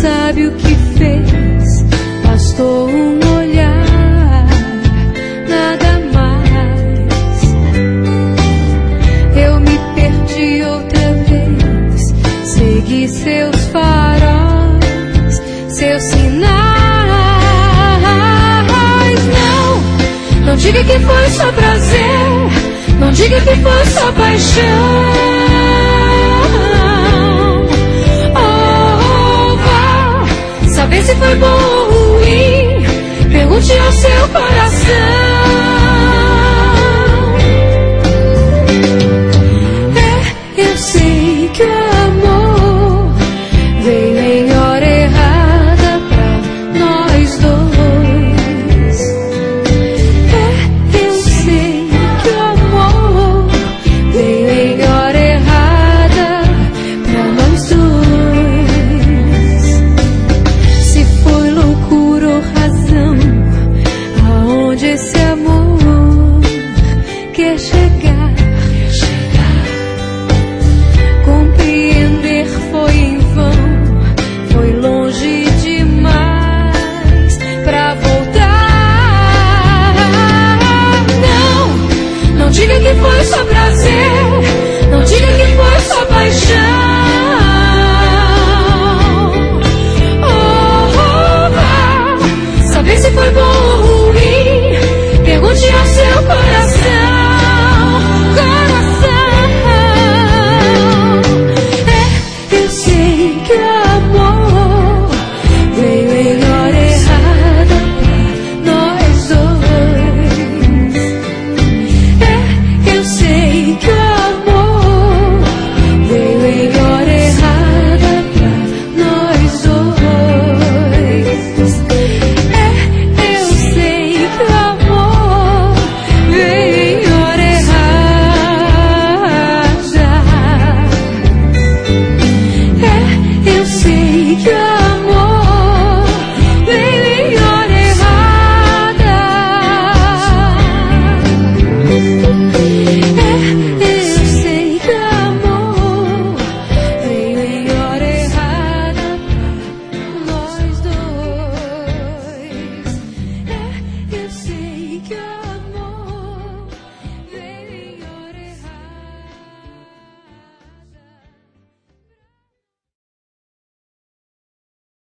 sabe o que fez, bastou um olhar, nada mais. Eu me perdi outra vez, segui seus faróis, seus sinais. Não diga que foi só prazer, não diga que foi só paixão. Oh, vá saber se foi bom